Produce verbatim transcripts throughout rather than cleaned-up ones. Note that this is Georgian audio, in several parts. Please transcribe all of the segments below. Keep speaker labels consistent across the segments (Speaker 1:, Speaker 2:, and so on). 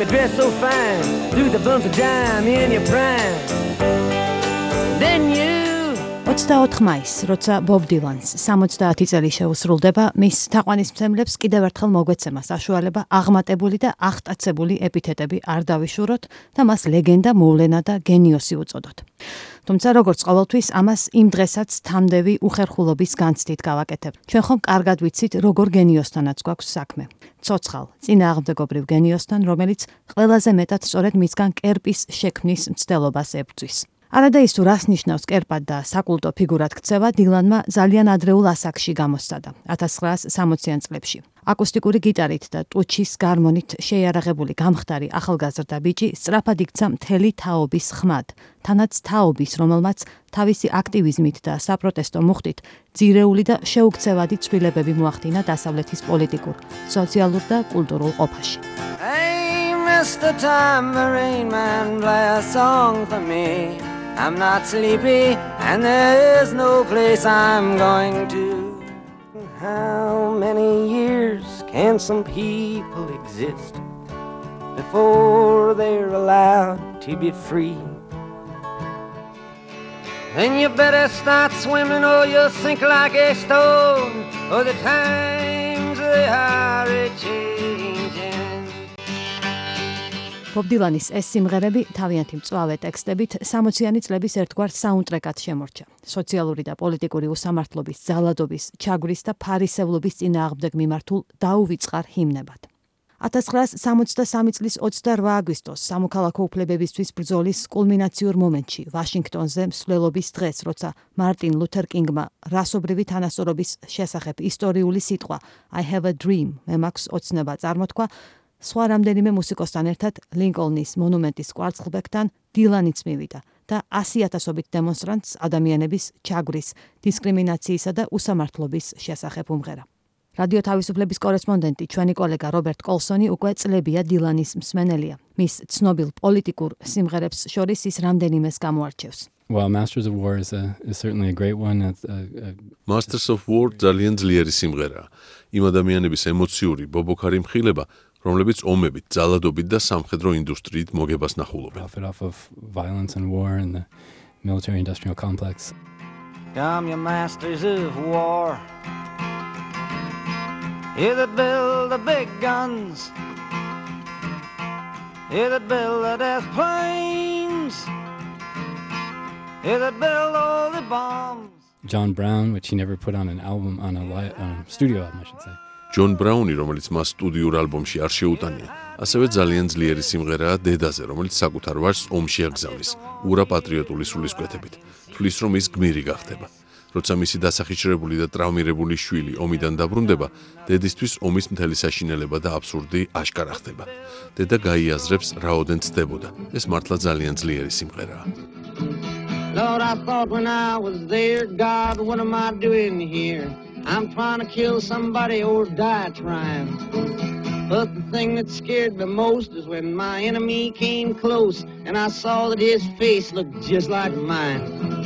Speaker 1: dress so fine, threw the bumps of dime in your prime. Then you
Speaker 2: ოცდაოთხ მაისს, როცა ბობ დილანს სამოცდაათი წელი შეუსრულდება, მის თაყვანისმცემლებს კიდევ ერთხელ მოგვეცემა საშუალება აღმატებული და აღტაცებული ეპითეტები არ დავიშუროთ და მას ლეგენდა, მოვლენა და გენიოსი უწოდოთ. თუმცა როგორც ყოველთვის ამას იმ დღესაც თამდევი უხერხულობის განცდით გავაკეთებ. ჩვენ ხომ კარგად ვიცით, როგორ გენიოსთანაც გვაქვს საქმე. ცოცხალ, წინააღმდეგობრივ გენიოსთან, რომელიც ყველაზე მეტად სწორედ მისგან კერპის შექმნის მცდელობას ებრძვის. არადა ის თუ რას ნიშნავს კერპად და საკულტო ფიგურად ქცევა, დილანმა ძალიან ადრეულ ასაკში გამოსცადა, ათას ცხრაას სამოციან წლებში. აკუსტიკური გიტარით და ტუჩის გარმონით შეიარაღებული გამხდარი ახალგაზრდა ბიჭი სწრაფად იქცა მთელი თაობის ხმად, თანაც თაობის, რომელმაც თავისი აქტივიზმით და საპროტესტო მუხტით ძირეული და შეუქცევადი ცვლილებები მოახდინა დასავლეთის პოლიტიკურ, სოციალურ და კულტურულ ყოფაში.
Speaker 1: Hey, Mister Tambourine Man, play a song for me. I'm not sleepy and there's no place I'm going to. How many years can some people exist before they're allowed to be free? Then you better start swimming or you'll sink like a stone. Oh, the times they are a-changing.
Speaker 2: ბობ დილანის ეს სიმღერები თავიანთი მწვავე ტექსტებით სამოციანი წლების ერთგვარ საუნდტრეკად შემორჩა. სოციალური და პოლიტიკური უსამართლობის, ძალადობის, ჩაგვრის და ფარისევლობის წინააღმდეგ მიმართულ დაუვიწყარ ჰიმნებად. ათას ცხრაას სამოცდასამი წლის ოცდარვა აგვისტოს სამოქალაქო უფლებებისთვის ბრძოლის კულმინაციურ მომენტში, ვაშინგტონზე მსვლელობის დღეს, როცა მარტინ ლუთერ კინგმა რასობრივი თანასწორობის შესახებ ისტორიული სიტყვა I have a dream, მე მაქვს ოცნება წარმოთქვა, სხვა რამდენიმე მუსიკოსთან ერთად ლინკოლნის მონუმენტის კვარცხლბეკთან დილანიც მივიდა და ასი ათასობით დემონსტრანტს ადამიანების ჩაგვრის, დისკრიმინაციისა და უსამართლობის შესახებ უმღერა. რადიო თავისუფლების კორესპონდენტი, ჩვენი კოლეგა რობერტ კოლსონი უკვე წლებია დილანის მსმენელია. მის ცნობილ პოლიტიკურ სიმღერებს შორის ის რამდენიმეს გამოარჩევს.
Speaker 3: Well, Masters of War is, a, is certainly a great one. A, a...
Speaker 4: Masters of War ძალიან ძლიერი სიმღერაა. იმ ადამიანების ემოციური, ბობოქარი მხილება, რომლებიც ომებით, ძალადობით და სამხედრო ინდუსტრიით მოგებას ნახულობენ.
Speaker 3: Profit off of violence and war and the military-industrial complex.
Speaker 1: Come, you masters of war, you that build the big guns, you that build the death planes, you that build all the bombs.
Speaker 3: John Brown, which he never put on an album, on a, li- on a studio album, I should say.
Speaker 4: ჯონ ბრაუნი, რომელიც მას სტუდიურ ალბომში არ შეუტანია, ასევე ძალიან ძლიერი სიმღერაა დედაზე, რომელიც საკუთარ ვაჟს ომში აგზავნის, ურა პატრიოტული სულისკვეთებით, თვლის რომ ის გმირი გახდება. როცა მისი დასახიჩრებული და ტრავმირებული შვილი ომიდან დაბრუნდება, დედისთვის ომის მთელი საშინელება და აბსურდი აშკარა ხდება. დედა გაიაზრებს, რაოდენ ცდებოდა. ეს მართლა ძალიან ძლიერი სიმღერაა.
Speaker 5: Lord, I thought when I was there, God, what am I doing here? I'm trying to kill somebody or die trying. But the thing that scared me most is when my enemy came close and I saw that his face looked just like mine.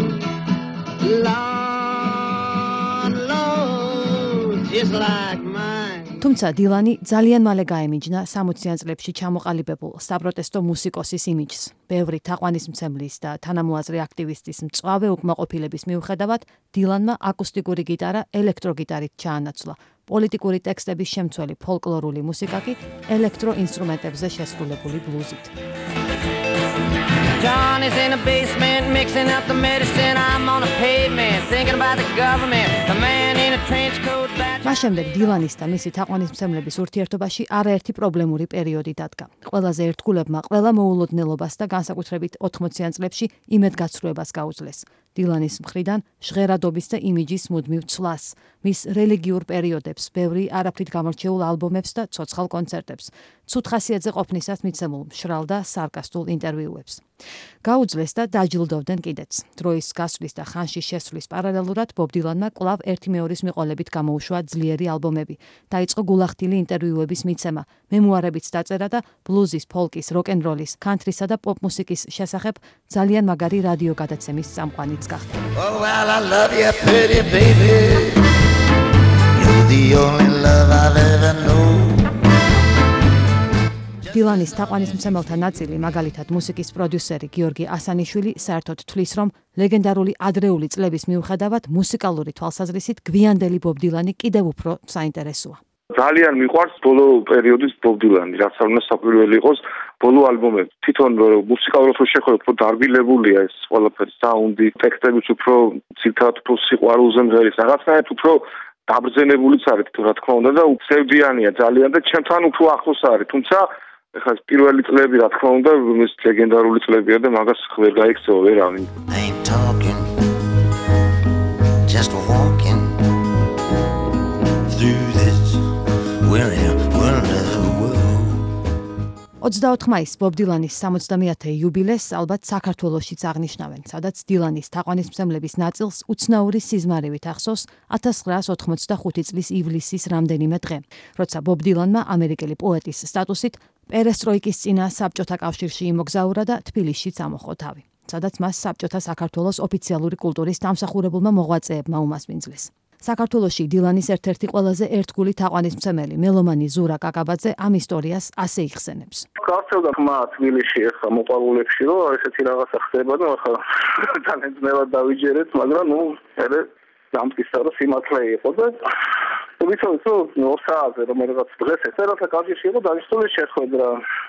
Speaker 5: Lord, Lord, just like mine.
Speaker 2: თუმცა დილანი ძალიან მალე გაემიჯნა სამოციან წლებში ჩამოყალიბებულ საპროტესტო მუსიკოსის იმიჯს. ბევრი თაყვანისმცემლის და თანამოაზრე აქტივისტის მწვავე უკმაყოფილების მიუხედავად, დილანმა აკუსტიკური გიტარა ელექტროგიტარით ჩაანაცვლა. პოლიტიკური ტექსტების შემცველი ფოლკლორული მუსიკა კი ელექტრო ინსტრუმენტებზე შესრულებული ბლუზით.
Speaker 1: John is in the basement mixing up the medicine. I'm on the pavement thinking about the government. The man in a trench coat.
Speaker 2: მას შემდეგ დილანის და მისი თაყვანისმცემლების ურთიერთობაში არაერთი პრობლემური პერიოდი დადგა. ყველაზე ერთგულებმა ყველა მოულოდნელობას და განსაკუთრებით ოთხმოციან წლებში იმედგაცრუებას გაუძლეს. დილანის მხრიდან ჟღერადობის და იმიჯის მუდმივ ცვლას, მის რელიგიურ პერიოდებს, ბევრი არაფრით გამორჩეულ ალბომებს და ცოცხალ კონცერტებს, ცუდ ხასიათზე ყოფნისას მიცემულ მშრალ და სარკასტულ ინტერვიუებს. გაუძლეს და დაჯილდოვდნენ კიდეც. დროის გასვლის და ხანში შესვლის პარალელურად ბობ დილანმა კვლავ ერთი მეორის მიყოლებით გამოუშვა ძლიერი ალბომები. დაიწყო გულახდილი ინტერვიუების მიცემა, მემუარებიც დაწერა და ბლუზის, ფოლკის, როკ-ენ-როლის, ქანთრისა და პოპ მუსიკის შესახებ ძალიან მაგარი რადიო გადაცემის წამყვანიც გახდა.
Speaker 6: Oh, well, I love you, pretty baby. You're the only love I've ever known.
Speaker 2: დილანის თაყვანისმცემელთა ნაწილი, მაგალითად მუსიკის პროდიუსერი გიორგი ასანიშვილი, საერთოდ თვლის, რომ ლეგენდარული ადრეული წლების მიუხედავად მუსიკალური თვალსაზრისით გვიანდელი ბობ დილანი კიდევ უფრო საინტერესოა.
Speaker 7: ძალიან მიყვარს ბოლო პერიოდის ბობ დილანი, რაც არ უნდა საკვირველი იყოს ბოლო ალბომები. თვითონ მუსიკალურად რო შეხვედრით, უფრო დარბილებულია ეს ყველაფერი, საუნდი, ტექსტებიც უფრო ცირთად უფრო სიყვარულზე მღერის, რაღაცნაირად უფრო დაბრძენებულიც არის, რა თქმა უნდა და უცევდიანია ძალიან და ჩემთან უფრო ახლოს არის. თუმცა ეხლა პირველი წლები, რა თქმა უნდა, ეს ლეგენდარული წლებია და მაგას ვერ გაიქცევა ვერავინ.
Speaker 6: Ain't talking, just walking through this weary world of the world.
Speaker 2: ოცდაოთხ მაისს ბობ დილანის სამოცდამეათე იუბილეს ალბათ საქართველოშიც აღნიშნავენ, სადაც დილანის თაყვანისმცემლების ნაწილს უცნაური სიზმარივით ახსოვს ათას ცხრაას ოთხმოცდახუთი წლის ივლისის რამდენიმე დღე, როცა ბობ დილანმა ამერიკელი პოეტის სტატუსით პერესტროიკის წინა საბჭოთა კავშირში იმოგზაურა და თბილისშიც ამოჰყო თავი, სადაც მას საბჭოთა საქართველოს ოფიციალური კულტურის დამსახურებულმა მოღვაწეებმა უმასპინძლეს. საქართველოში დილანის ერთ-ერთი ყველაზე ერთგული თაყვანისმცემელი მელომანი ზურა კაკაბაძე ამ ისტორიას ასე იხსენებს.
Speaker 7: გავრცელდა ხმა თბილისში ახლა მოყვარულებში, რომ ესეთი რაღაცა ხდება და ახლა ძალიან ძნელად დავიჯერეთ, მაგრამ ნუ ელე დამტკიცა რომ სიმართლე იყო და ვიცით რომ ორ საათზე რომ რაღაც დღეს ესერათა კავშირში იყო დაიწყო შეხვედრა.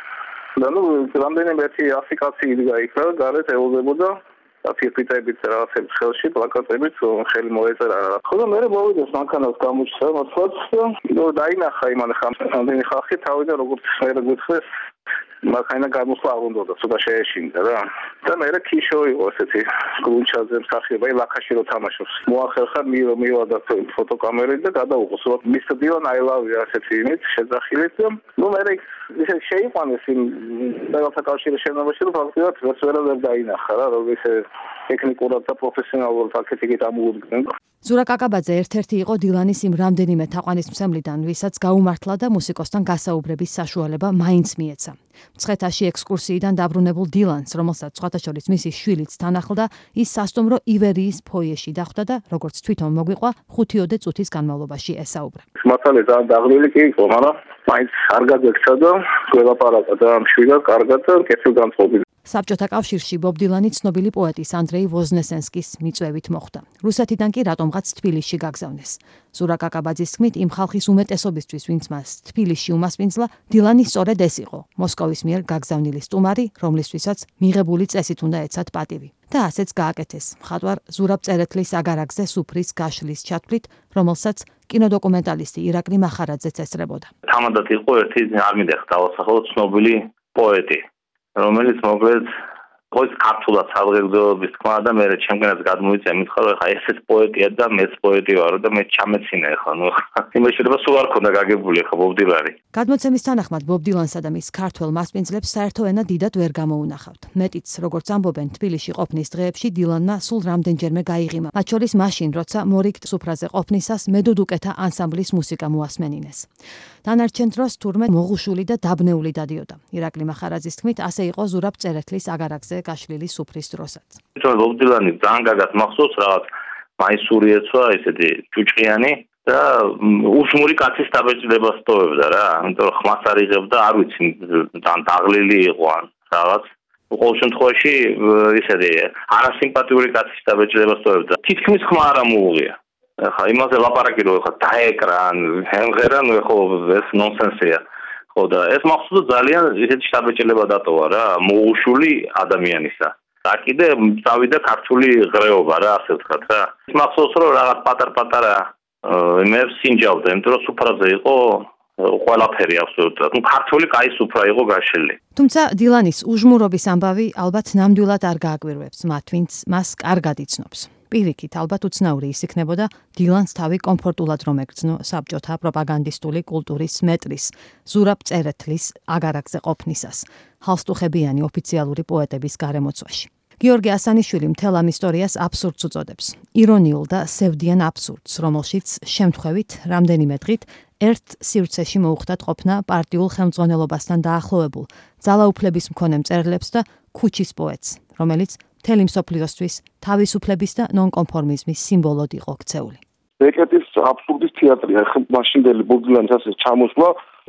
Speaker 7: და ნუ რამდენიმე ერთი ასი კაცი იდგა იქ და გარეთ ეუზებოდა ფირფიტებით რაღაცებს ხელში, პლაკატებით ხელი მოეწერა. ხო და მე მოვიდეს მანქანას გამოჩნდა მართლაც და დაინახა იმან ხამდენი ხალხი თავიდან როგორც მე გითხეს მანქანა გამოსვლა არ უნდა ცოტა შეეშინდა რა. და მე ქიშო იყო ესეთი გუნჩაზე მსახიობი ლაკაში რო თამაშობს. მოახერხა მიო მივა და ფოტოკამერით და გადაუყოს რომ მისტერ დილან I love you ასეთი იმით შეძახილით და ნუ მე ისე შეიყვანეს იმ რაღაცა კავშირის შენობაში რომ ფაქტობრივად ვერც ვერ დაინახა რა რომ ისე ტექნიკურად და პროფესიონალურად აქეთიკით ამოუდგნენ.
Speaker 2: ზურა კაკაბაძე ერთ-ერთი იყო დილანის იმ რამდენიმე თაყვანისმცემლიდან, ვისაც გაუმართლა და მუსიკოსთან გასაუბრების საშუალება მაინც მიეცა. მცხეთაში ექსკურსიიდან დაბრუნებულ დილანს, რომელსაც სხვათა შორის მისი შვილიც თან ახლდა, ის სასტუმრო ივერიის ფოიეში დახვდა და როგორც თვითონ მოგვიყვა, ხუთიოდე წუთის განმავლობაში ესაუბრა.
Speaker 7: მართალია ძალიან დაღლილი კი იყო, მაგრამ მაინც არ გაგვექცა და გველაპარაკა და ამ შვილად კარგად და კეთილგანწყობით.
Speaker 2: საბჭოთა კავშირში ბობ დილანი ცნობილი პოეტის ანდრეი ვოზნესენსკის მიწვევით მოხვდა. რუსეთიდან კი რატომღაც თბილისში გაგზავნეს. ზურა კაკაბაძის თქმით, იმ ხალხის უმეტესობისთვის, ვინც მას თბილისში უმასპინძლა, დილანი სწორედ ეს იყო, მოსკოვის მიერ გაგზავნილი სტუმარი, რომლისთვისაც მიღებული წესით უნდა ეცათ პატივი. და ასეც გააკეთეს. მხატვარ ზურაბ წერეთლის აგარაკზე სუფრის გაშლის ჩათვლით, რომელსაც კინოდოკუმენტალისტი ირაკლი მახარაძეც ესწრებოდა.
Speaker 8: თამადად იყო ერთი არ მინდა დავასახელო ცნობილი პოეტი, რომელიც მოკლედ ყოველთვის ქართულად საზღერდოობის თქმა და მე ჩემგანაც გადმოიწია მითხრა რომ ეხა ესეც პოეტია და მეც პოეტი ვარო და მე ჩამეცინა ეხლა ნუ იმაში შეიძლება სულ არ ქონდა გაგებული ეხა ბობ დილანი.
Speaker 2: გადმოცემის თანახმად ბობ დილანსა და მის ქართველ მასპინძლებს საერთო ენა დიდად ვერ გამოუნახავთ. მეტიც, როგორც ამბობენ, თბილისში ყოფნის დღეებში დილანმა სულ რამდენჯერმე გაიღიმა, მათ შორის მაშინ, როცა მორიგ სუფრაზე ყოფნისას მედუდუკეთა ანსამბლის მუსიკა მოასმენინეს. დანარჩენ დროს თურმე მოღუშული და დაბნეული დადიოდა. ირაკლი მახარაძის თქმით, ასე იყო ზურაბ წერეთლის აგარაკზე გაშლილი სუფრის დროსაც.
Speaker 8: თვითონ ბობ დილანი ძალიან კარგად მახსოვს რაღაც მაისური ეცვა, ესეთი ჭუჭყიანი და უშმური კაცის დაბეჭდებას ტოვებდა რა. იმიტომ რომ ხმას არ იღებდა, არ ვიცი, ძალიან დაღლილი იყო ან რაღაც. ყოველ შემთხვევაში ისეთი არასიმპათიური კაცის დაბეჭდებას ტოვებდა. თითქმის ხმა არ ამოუღია. ხა იმაზე ლაპარაკი რომ ხა დაეკრა ან ჰემღერა ნუ ხო ეს ნონსენსია. ხო და ეს მახსოვს ძალიან ისეთი შთაბეჭდილება დატოვა რა მოუშული ადამიანისა. და კიდე წავიდა ქართული ღრეობა რა ასე ვთქვათ რა. ის მახსოვს რომ რაღაც პატარ-პატარა იმებს სინჯავდა, იმიტომ რომ სუფრაზე იყო ყველაფერი აბსოლუტურად. ნუ ქართული კაი სუფრა იყო გაშლილი.
Speaker 2: თუმცა დილანის უჟმურობის ამბავი ალბათ ნამდვილად არ გააკვირვებს მათ, ვინც მას კარგად იცნობს. პირიქით, ალბათ უცნაური ის იქნებოდა დილანს თავი კომფორტულად რომ ეგრძნო საბჭოთა პროპაგანდისტული კულტურის მეტრის, ზურაბ წერეთლის აგარაკზე ყოფნისას, ჰალსტუხებიანი ოფიციალური პოეტების გარემოცვაში. გიორგი ასანიშვილი მთელ ამ ისტორიას აბსურდს უწოდებს. ირონიულ და სევდიან აბსურდს, რომელშიც შემთხვევით რამდენიმე დღით ერთ სივრცეში მოუხდათ ყოფნა პარტიულ ხელმძღვანელობასთან დაახლოებულ, ძალაუფლების მქონე მწერლებს და ქუჩის პოეტს, რომელიც მთელი მსოფლიოსთვის თავისუფლების და ნონკონფორმიზმის სიმბოლოდ იყო ქცეული.
Speaker 7: ეკეთის აბსურდის თეატრია, მაშინდელი ბობ დილანის ასე ჩამოსვლა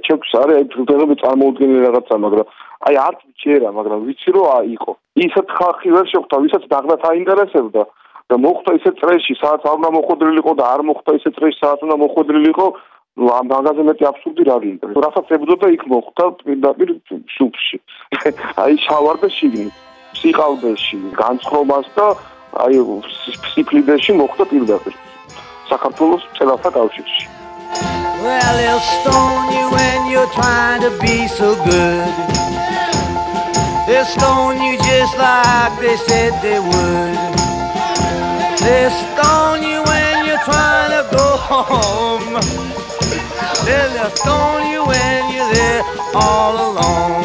Speaker 7: ჩემს არის აი დღეღები წარმოუდგენელი რაღაცა, მაგრამ აი არც მჭერა, მაგრამ ვიცი რომ იყო. ისეთ ხალხი ვერ შეხვდა, ვისაც დაღლათ აინტერესებდა და მოხდა ისე წრეში, სადაც არ უნდა მოხვედრილიყო და არ მოხდა ისე წრეში, სადაც უნდა მოხვედრილიყო. ну ამ მაგაზე მეტი აბსურდი რა გინდა. რასაც ებდოდა იქ მოხდა პირდაპირ შუბში. აი შავარდა შიგნით, სიყალბეში, განცხრომას და აი სიფლიდეში მოხდა პირდაპირ. საქართველოს წელათა კავშირში.
Speaker 1: Well, they'll stone you when you're trying to be so good. They'll stone you just like they said they would. They'll stone you when you're trying to go home. They'll stone you when you're there all alone.